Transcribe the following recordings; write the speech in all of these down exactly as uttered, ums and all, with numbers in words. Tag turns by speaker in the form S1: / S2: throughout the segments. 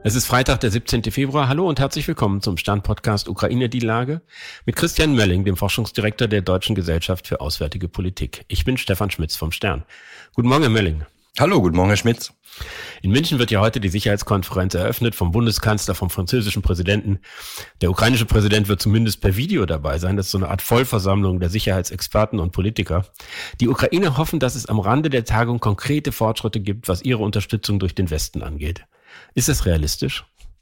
S1: Es ist Freitag, der siebzehnten Februar. Hallo und herzlich willkommen zum Stern-Podcast Ukraine die Lage mit Christian Mölling, dem Forschungsdirektor der Deutschen Gesellschaft für Auswärtige Politik. Ich bin Stefan Schmitz vom Stern. Guten Morgen, Herr Mölling.
S2: Hallo, guten Morgen, Herr Schmitz.
S1: In München wird ja heute die Sicherheitskonferenz eröffnet vom Bundeskanzler, vom französischen Präsidenten. Der ukrainische Präsident wird zumindest per Video dabei sein. Das ist so eine Art Vollversammlung der Sicherheitsexperten und Politiker. Die Ukrainer hoffen, dass es am Rande der Tagung konkrete Fortschritte gibt, was ihre Unterstützung durch den Westen angeht. Ist das realistisch?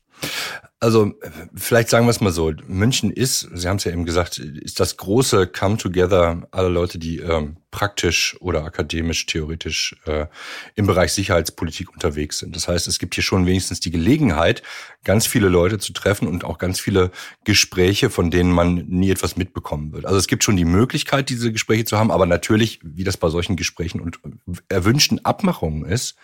S2: Also vielleicht sagen wir es mal so, München ist, Sie haben es ja eben gesagt, ist das große Come-Together aller Leute, die ähm, praktisch oder akademisch, theoretisch äh, im Bereich Sicherheitspolitik unterwegs sind. Das heißt, es gibt hier schon wenigstens die Gelegenheit, ganz viele Leute zu treffen und auch ganz viele Gespräche, von denen man nie etwas mitbekommen wird. Also es gibt schon die Möglichkeit, diese Gespräche zu haben, aber natürlich, wie das bei solchen Gesprächen und erwünschten Abmachungen ist,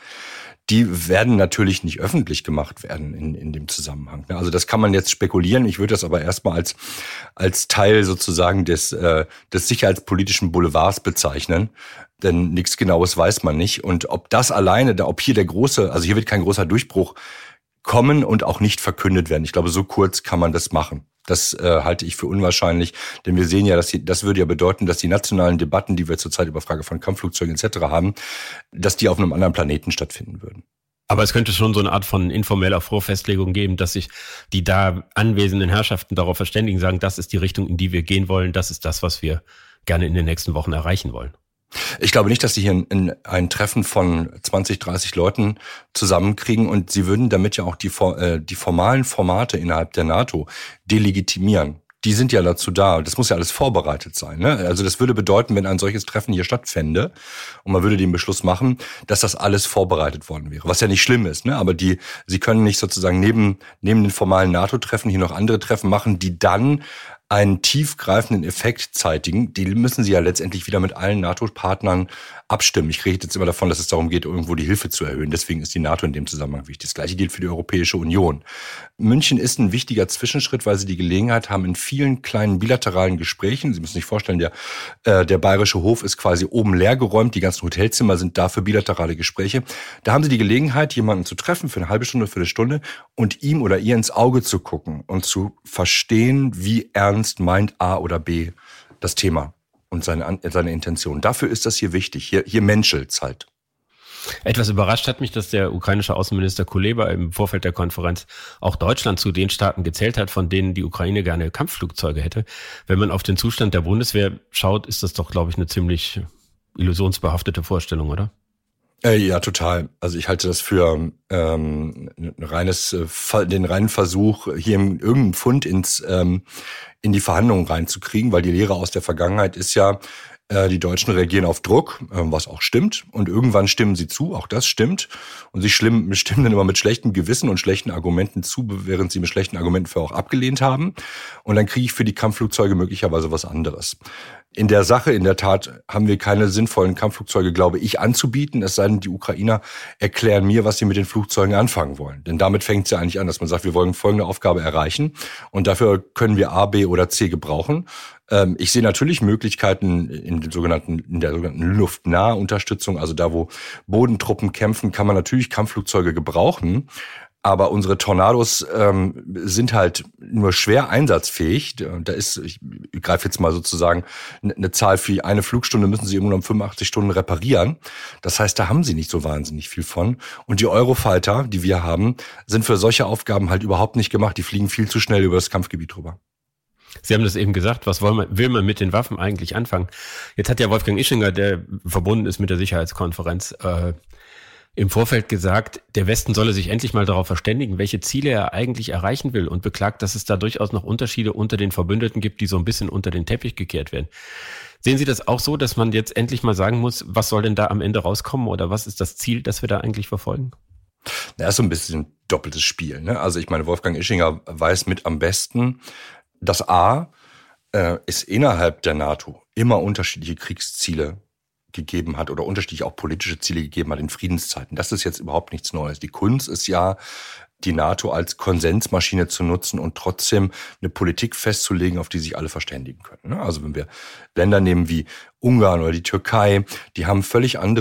S2: die werden natürlich nicht öffentlich gemacht werden in, in dem Zusammenhang. Also das kann man jetzt spekulieren. Ich würde das aber erstmal als, als Teil sozusagen des, äh, des sicherheitspolitischen Boulevards bezeichnen. Denn nichts Genaues weiß man nicht. Und ob das alleine, ob hier der große, also hier wird kein großer Durchbruch kommen und auch nicht verkündet werden. Ich glaube, so kurz kann man das machen. Das äh, halte ich für unwahrscheinlich, denn wir sehen ja, dass die, das würde ja bedeuten, dass die nationalen Debatten, die wir zurzeit über Frage von Kampfflugzeugen et cetera haben, dass die auf einem anderen Planeten stattfinden würden.
S1: Aber es könnte schon so eine Art von informeller Vorfestlegung geben, dass sich die da anwesenden Herrschaften darauf verständigen, sagen, das ist die Richtung, in die wir gehen wollen, das ist das, was wir gerne in den nächsten Wochen erreichen wollen.
S2: Ich glaube nicht, dass Sie hier ein, ein Treffen von zwanzig, dreißig Leuten zusammenkriegen und Sie würden damit ja auch die, die formalen Formate innerhalb der NATO delegitimieren. Die sind ja dazu da. Das muss ja alles vorbereitet sein, ne? Also das würde bedeuten, wenn ein solches Treffen hier stattfände und man würde den Beschluss machen, dass das alles vorbereitet worden wäre. Was ja nicht schlimm ist, ne? Aber die, Sie können nicht sozusagen neben, neben den formalen NATO-Treffen hier noch andere Treffen machen, die dann einen tiefgreifenden Effekt zeitigen. Die müssen Sie ja letztendlich wieder mit allen NATO-Partnern abstimmen. Ich rede jetzt immer davon, dass es darum geht, irgendwo die Hilfe zu erhöhen. Deswegen ist die NATO in dem Zusammenhang wichtig. Das Gleiche gilt für die Europäische Union. München ist ein wichtiger Zwischenschritt, weil Sie die Gelegenheit haben, in vielen kleinen bilateralen Gesprächen, Sie müssen sich vorstellen, der, äh, der Bayerische Hof ist quasi oben leergeräumt, die ganzen Hotelzimmer sind da für bilaterale Gespräche. Da haben Sie die Gelegenheit, jemanden zu treffen für eine halbe Stunde, für eine Stunde und ihm oder ihr ins Auge zu gucken und zu verstehen, wie ernst meint A oder B das Thema und seine, seine Intention. Dafür ist das hier wichtig. Hier, hier menschelt's halt.
S1: Etwas überrascht hat mich, dass der ukrainische Außenminister Kuleba im Vorfeld der Konferenz auch Deutschland zu den Staaten gezählt hat, von denen die Ukraine gerne Kampfflugzeuge hätte. Wenn man auf den Zustand der Bundeswehr schaut, ist das doch, glaube ich, eine ziemlich illusionsbehaftete Vorstellung, oder?
S2: Äh, ja, total. Also ich halte das für ähm, ein reines, äh, den reinen Versuch, hier irgendeinen Pfund ins ähm, in die Verhandlungen reinzukriegen, weil die Lehre aus der Vergangenheit ist ja, äh, die Deutschen reagieren auf Druck, äh, was auch stimmt, und irgendwann stimmen sie zu, auch das stimmt, und sie stimmen, stimmen dann immer mit schlechtem Gewissen und schlechten Argumenten zu, während sie mit schlechten Argumenten für auch abgelehnt haben, und dann kriege ich für die Kampfflugzeuge möglicherweise was anderes. In der Sache, in der Tat, haben wir keine sinnvollen Kampfflugzeuge, glaube ich, anzubieten. Es sei denn, die Ukrainer erklären mir, was sie mit den Flugzeugen anfangen wollen. Denn damit fängt es ja eigentlich an, dass man sagt, wir wollen folgende Aufgabe erreichen und dafür können wir A, B oder C gebrauchen. Ähm, ich sehe natürlich Möglichkeiten in den sogenannten, in der sogenannten luftnahe Unterstützung, also da, wo Bodentruppen kämpfen, kann man natürlich Kampfflugzeuge gebrauchen. Aber unsere Tornados ähm, sind halt nur schwer einsatzfähig. Da ist, ich greife jetzt mal sozusagen eine Zahl, für eine Flugstunde müssen sie irgendwann um fünfundachtzig Stunden reparieren. Das heißt, da haben sie nicht so wahnsinnig viel von. Und die Eurofighter, die wir haben, sind für solche Aufgaben halt überhaupt nicht gemacht. Die fliegen viel zu schnell über das Kampfgebiet drüber.
S1: Sie haben das eben gesagt, was will man, will man mit den Waffen eigentlich anfangen? Jetzt hat ja Wolfgang Ischinger, der verbunden ist mit der Sicherheitskonferenz, äh, im Vorfeld gesagt, der Westen solle sich endlich mal darauf verständigen, welche Ziele er eigentlich erreichen will, und beklagt, dass es da durchaus noch Unterschiede unter den Verbündeten gibt, die so ein bisschen unter den Teppich gekehrt werden. Sehen Sie das auch so, dass man jetzt endlich mal sagen muss, was soll denn da am Ende rauskommen oder was ist das Ziel, das wir da eigentlich verfolgen?
S2: Na, ist so ein bisschen ein doppeltes Spiel, ne? Also ich meine, Wolfgang Ischinger weiß mit am besten, dass A, äh, es innerhalb der NATO immer unterschiedliche Kriegsziele gegeben hat oder unterschiedlich auch politische Ziele gegeben hat in Friedenszeiten. Das ist jetzt überhaupt nichts Neues. Die Kunst ist ja, die NATO als Konsensmaschine zu nutzen und trotzdem eine Politik festzulegen, auf die sich alle verständigen können. Also wenn wir Länder nehmen wie Ungarn oder die Türkei, die haben völlig andere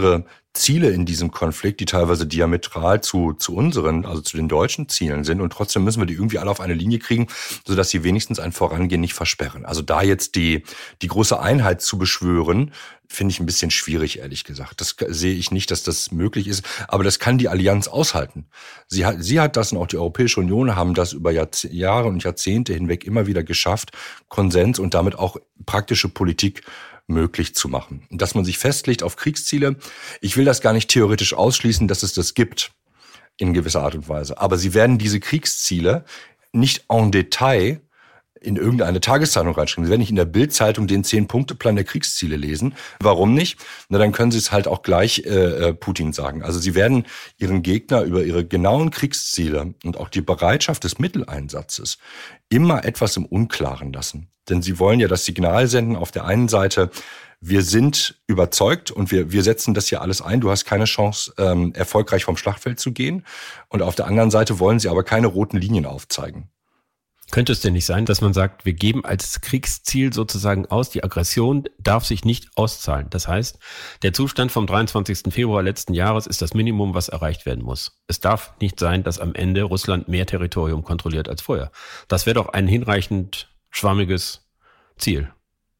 S2: Ziele in diesem Konflikt, die teilweise diametral zu, zu unseren, also zu den deutschen Zielen sind. Und trotzdem müssen wir die irgendwie alle auf eine Linie kriegen, sodass sie wenigstens ein Vorangehen nicht versperren. Also da jetzt die, die große Einheit zu beschwören, finde ich ein bisschen schwierig, ehrlich gesagt. Das sehe ich nicht, dass das möglich ist. Aber das kann die Allianz aushalten. Sie hat, sie hat das und auch die Europäische Union haben das über Jahrze- Jahre und Jahrzehnte hinweg immer wieder geschafft, Konsens und damit auch praktische Politik möglich zu machen. Dass man sich festlegt auf Kriegsziele. Ich will das gar nicht theoretisch ausschließen, dass es das gibt in gewisser Art und Weise. Aber sie werden diese Kriegsziele nicht en Detail in irgendeine Tageszeitung reinschreiben. Sie werden nicht in der Bild-Zeitung den Zehn-Punkte-Plan der Kriegsziele lesen. Warum nicht? Na, dann können sie es halt auch gleich äh, Putin sagen. Also sie werden ihren Gegner über ihre genauen Kriegsziele und auch die Bereitschaft des Mitteleinsatzes immer etwas im Unklaren lassen. Denn sie wollen ja das Signal senden auf der einen Seite, wir sind überzeugt und wir, wir setzen das hier alles ein. Du hast keine Chance, ähm, erfolgreich vom Schlachtfeld zu gehen. Und auf der anderen Seite wollen sie aber keine roten Linien aufzeigen.
S1: Könnte es denn nicht sein, dass man sagt, wir geben als Kriegsziel sozusagen aus, die Aggression darf sich nicht auszahlen. Das heißt, der Zustand vom dreiundzwanzigsten Februar letzten Jahres ist das Minimum, was erreicht werden muss. Es darf nicht sein, dass am Ende Russland mehr Territorium kontrolliert als vorher. Das wäre doch ein hinreichend schwammiges Ziel.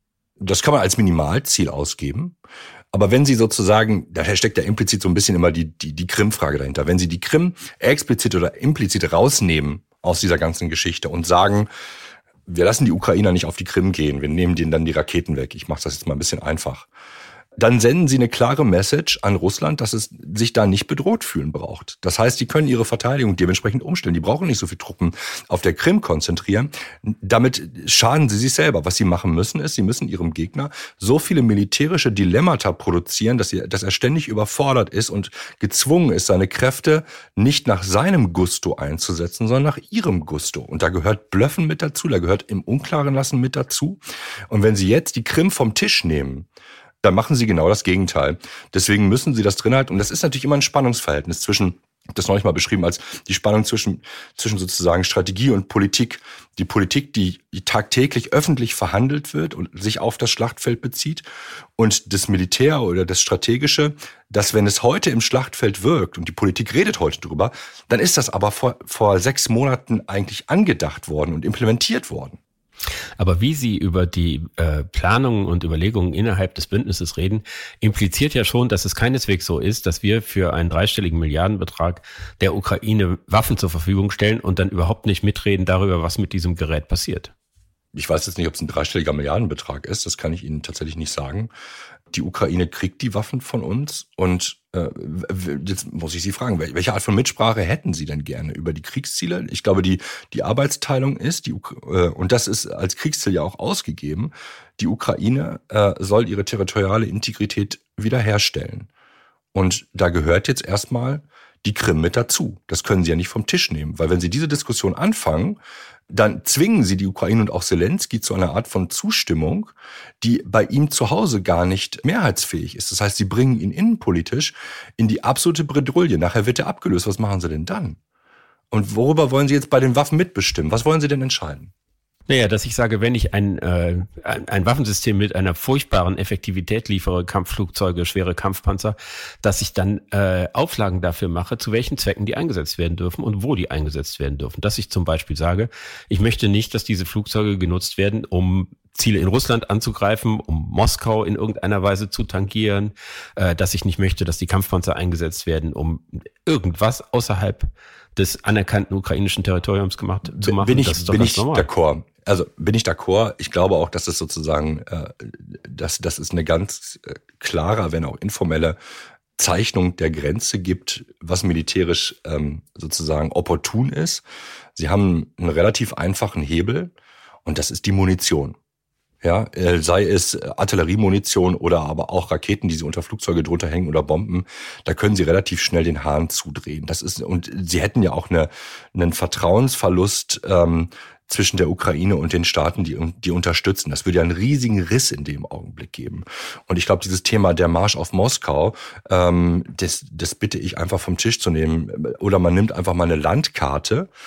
S2: Das kann man als Minimalziel ausgeben. Aber wenn Sie sozusagen, daher steckt ja implizit so ein bisschen immer die, die, die Krim-Frage dahinter. Wenn Sie die Krim explizit oder implizit rausnehmen aus dieser ganzen Geschichte und sagen, wir lassen die Ukrainer nicht auf die Krim gehen, wir nehmen denen dann die Raketen weg. Ich mache das jetzt mal ein bisschen einfach. Dann senden sie eine klare Message an Russland, dass es sich da nicht bedroht fühlen braucht. Das heißt, die können ihre Verteidigung dementsprechend umstellen. Die brauchen nicht so viele Truppen auf der Krim konzentrieren. Damit schaden sie sich selber. Was sie machen müssen, ist, sie müssen ihrem Gegner so viele militärische Dilemmata produzieren, dass, sie, dass er ständig überfordert ist und gezwungen ist, seine Kräfte nicht nach seinem Gusto einzusetzen, sondern nach ihrem Gusto. Und da gehört Blöffen mit dazu, da gehört im Unklaren lassen mit dazu. Und wenn sie jetzt die Krim vom Tisch nehmen, dann machen sie genau das Gegenteil. Deswegen müssen sie das drin halten. Und das ist natürlich immer ein Spannungsverhältnis zwischen, ich habe das neulich mal beschrieben, als die Spannung zwischen, zwischen sozusagen Strategie und Politik. Die Politik, die, die tagtäglich öffentlich verhandelt wird und sich auf das Schlachtfeld bezieht. Und das Militär oder das Strategische, dass wenn es heute im Schlachtfeld wirkt und die Politik redet heute drüber, dann ist das aber vor, vor sechs Monaten eigentlich angedacht worden und implementiert worden.
S1: Aber wie Sie über die äh, Planungen und Überlegungen innerhalb des Bündnisses reden, impliziert ja schon, dass es keineswegs so ist, dass wir für einen dreistelligen Milliardenbetrag der Ukraine Waffen zur Verfügung stellen und dann überhaupt nicht mitreden darüber, was mit diesem Gerät passiert.
S2: Ich weiß jetzt nicht, ob es ein dreistelliger Milliardenbetrag ist, das kann ich Ihnen tatsächlich nicht sagen. Die Ukraine kriegt die Waffen von uns und äh, jetzt muss ich Sie fragen, welche Art von Mitsprache hätten Sie denn gerne über die Kriegsziele? Ich glaube, die die Arbeitsteilung ist, die äh, und das ist als Kriegsziel ja auch ausgegeben, die Ukraine äh, soll ihre territoriale Integrität wiederherstellen. Und da gehört jetzt erstmal die Krim mit dazu. Das können Sie ja nicht vom Tisch nehmen, weil wenn Sie diese Diskussion anfangen, dann zwingen sie die Ukraine und auch Zelensky zu einer Art von Zustimmung, die bei ihm zu Hause gar nicht mehrheitsfähig ist. Das heißt, sie bringen ihn innenpolitisch in die absolute Bredouille. Nachher wird er abgelöst. Was machen sie denn dann? Und worüber wollen sie jetzt bei den Waffen mitbestimmen? Was wollen sie denn entscheiden?
S1: Naja, dass ich sage, wenn ich ein, äh, ein Waffensystem mit einer furchtbaren Effektivität liefere, Kampfflugzeuge, schwere Kampfpanzer, dass ich dann äh, Auflagen dafür mache, zu welchen Zwecken die eingesetzt werden dürfen und wo die eingesetzt werden dürfen. Dass ich zum Beispiel sage, ich möchte nicht, dass diese Flugzeuge genutzt werden, um Ziele in Russland anzugreifen, um Moskau in irgendeiner Weise zu tangieren, äh, dass ich nicht möchte, dass die Kampfpanzer eingesetzt werden, um irgendwas außerhalb des anerkannten ukrainischen Territoriums gemacht zu machen.
S2: Bin ich,
S1: das ist doch
S2: bin ich
S1: normal.
S2: d'accord. Also bin ich d'accord. Ich glaube auch, dass es sozusagen, äh, dass das ist eine ganz äh, klare, wenn auch informelle Zeichnung der Grenze gibt, was militärisch ähm, sozusagen opportun ist. Sie haben einen relativ einfachen Hebel und das ist die Munition. Ja, äh, sei es Artilleriemunition oder aber auch Raketen, die sie unter Flugzeuge drunter hängen oder Bomben, da können sie relativ schnell den Hahn zudrehen. Das ist, und sie hätten ja auch eine, einen Vertrauensverlust ähm, zwischen der Ukraine und den Staaten, die, die unterstützen. Das würde ja einen riesigen Riss in dem Augenblick geben. Und ich glaube, dieses Thema der Marsch auf Moskau, ähm, das, das bitte ich einfach vom Tisch zu nehmen. Oder man nimmt einfach mal eine Landkarte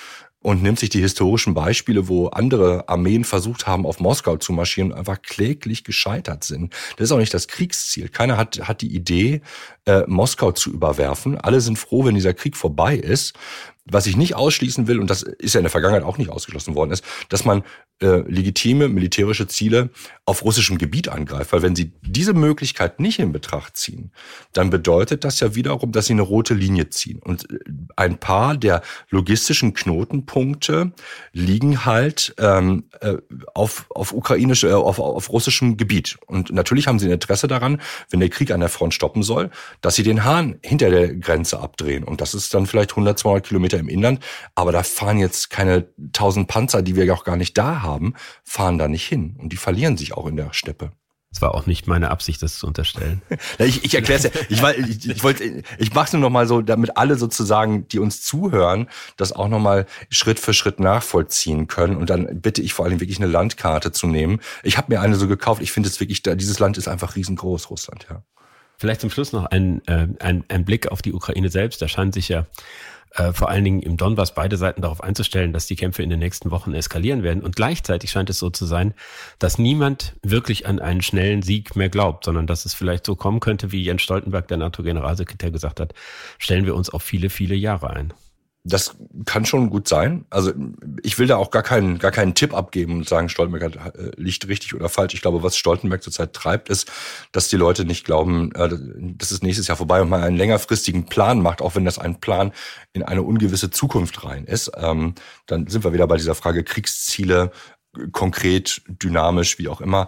S2: und nimmt sich die historischen Beispiele, wo andere Armeen versucht haben, auf Moskau zu marschieren und einfach kläglich gescheitert sind. Das ist auch nicht das Kriegsziel. Keiner hat, hat die Idee, äh, Moskau zu überwerfen. Alle sind froh, wenn dieser Krieg vorbei ist. Was ich nicht ausschließen will, und das ist ja in der Vergangenheit auch nicht ausgeschlossen worden, ist, dass man äh, legitime militärische Ziele auf russischem Gebiet angreift. Weil wenn sie diese Möglichkeit nicht in Betracht ziehen, dann bedeutet das ja wiederum, dass sie eine rote Linie ziehen. Und ein paar der logistischen Knotenpunkte liegen halt ähm, äh, auf, auf ukrainisch, äh, auf, auf russischem Gebiet. Und natürlich haben sie ein Interesse daran, wenn der Krieg an der Front stoppen soll, dass sie den Hahn hinter der Grenze abdrehen. Und das ist dann vielleicht hundert, zweihundert Kilometer im Inland. Aber da fahren jetzt keine tausend Panzer, die wir auch gar nicht da haben, fahren da nicht hin. Und die verlieren sich auch in der Steppe.
S1: Es war auch nicht meine Absicht, das zu unterstellen.
S2: ich ich erkläre es ja. Ich, ich, ich, wollte, ich mache es nur noch mal so, damit alle sozusagen, die uns zuhören, das auch noch mal Schritt für Schritt nachvollziehen können. Und dann bitte ich vor allem wirklich eine Landkarte zu nehmen. Ich habe mir eine so gekauft. Ich finde es wirklich, dieses Land ist einfach riesengroß, Russland. Ja.
S1: Vielleicht zum Schluss noch ein, äh, ein, ein Blick auf die Ukraine selbst. Da scheint sich ja Äh, vor allen Dingen im Donbass beide Seiten darauf einzustellen, dass die Kämpfe in den nächsten Wochen eskalieren werden. Und gleichzeitig scheint es so zu sein, dass niemand wirklich an einen schnellen Sieg mehr glaubt, sondern dass es vielleicht so kommen könnte, wie Jens Stoltenberg, der NATO-Generalsekretär, gesagt hat, stellen wir uns auf viele, viele Jahre ein.
S2: Das kann schon gut sein. Also ich will da auch gar keinen, gar keinen Tipp abgeben und sagen, Stoltenberg hat, äh, liegt richtig oder falsch. Ich glaube, was Stoltenberg zurzeit treibt, ist, dass die Leute nicht glauben, äh, das ist nächstes Jahr vorbei und man einen längerfristigen Plan macht, auch wenn das ein Plan in eine ungewisse Zukunft rein ist. Ähm, dann sind wir wieder bei dieser Frage Kriegsziele, konkret, dynamisch, wie auch immer.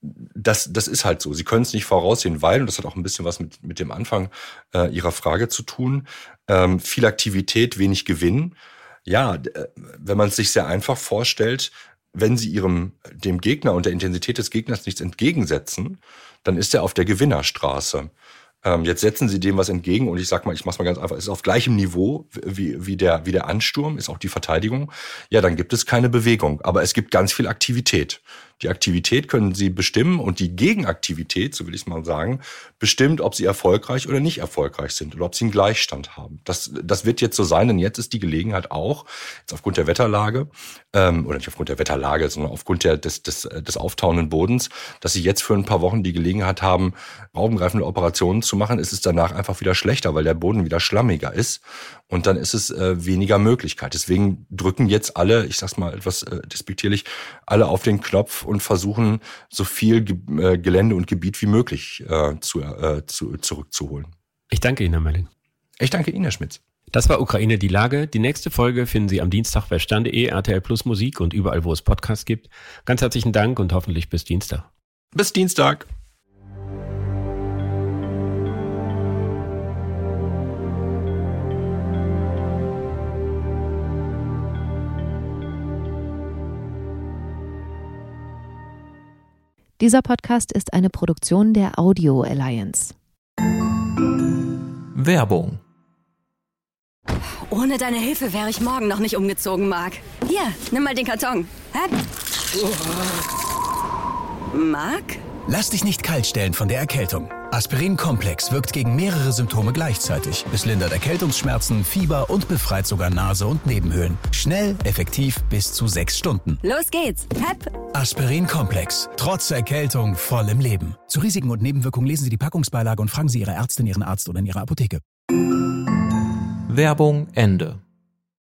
S2: Das, das ist halt so. Sie können es nicht voraussehen, weil, und das hat auch ein bisschen was mit, mit dem Anfang äh, Ihrer Frage zu tun, ähm, viel Aktivität, wenig Gewinn. Ja, äh, wenn man es sich sehr einfach vorstellt, wenn Sie Ihrem, dem Gegner und der Intensität des Gegners nichts entgegensetzen, dann ist er auf der Gewinnerstraße. Ähm, jetzt setzen Sie dem was entgegen und ich sag mal, ich mach's mal ganz einfach, es ist auf gleichem Niveau wie, wie der, wie der Ansturm, ist auch die Verteidigung. Ja, dann gibt es keine Bewegung, aber es gibt ganz viel Aktivität. Die Aktivität können Sie bestimmen und die Gegenaktivität, so will ich es mal sagen, bestimmt, ob Sie erfolgreich oder nicht erfolgreich sind oder ob Sie einen Gleichstand haben. Das, das wird jetzt so sein, denn jetzt ist die Gelegenheit auch, jetzt aufgrund der Wetterlage, ähm, oder nicht aufgrund der Wetterlage, sondern aufgrund der, des, des, des auftauenden Bodens, dass Sie jetzt für ein paar Wochen die Gelegenheit haben, raumgreifende Operationen zu machen. Es ist danach einfach wieder schlechter, weil der Boden wieder schlammiger ist und dann ist es äh, weniger Möglichkeit. Deswegen drücken jetzt alle, ich sag's mal etwas äh, despektierlich, alle auf den Knopf und versuchen, so viel Ge- äh, Gelände und Gebiet wie möglich äh, zu, äh, zu, zurückzuholen.
S1: Ich danke Ihnen, Herr Melling.
S2: Ich danke Ihnen, Herr Schmitz.
S1: Das war Ukraine die Lage. Die nächste Folge finden Sie am Dienstag bei stern punkt de, R T L Plus Musik und überall, wo es Podcasts gibt. Ganz herzlichen Dank und hoffentlich bis Dienstag.
S2: Bis Dienstag.
S3: Dieser Podcast ist eine Produktion der Audio Alliance.
S4: Werbung.
S5: Ohne deine Hilfe wäre ich morgen noch nicht umgezogen, Marc. Hier, nimm mal den Karton. Hä? Marc?
S4: Lass dich nicht kalt stellen von der Erkältung. Aspirin Komplex wirkt gegen mehrere Symptome gleichzeitig. Es lindert Erkältungsschmerzen, Fieber und befreit sogar Nase und Nebenhöhlen. Schnell, effektiv, bis zu sechs Stunden.
S5: Los geht's. Hep.
S4: Aspirin Komplex. Trotz Erkältung voll im Leben. Zu Risiken und Nebenwirkungen lesen Sie die Packungsbeilage und fragen Sie Ihre Ärztin, Ihren Arzt oder in Ihrer Apotheke.
S6: Werbung Ende.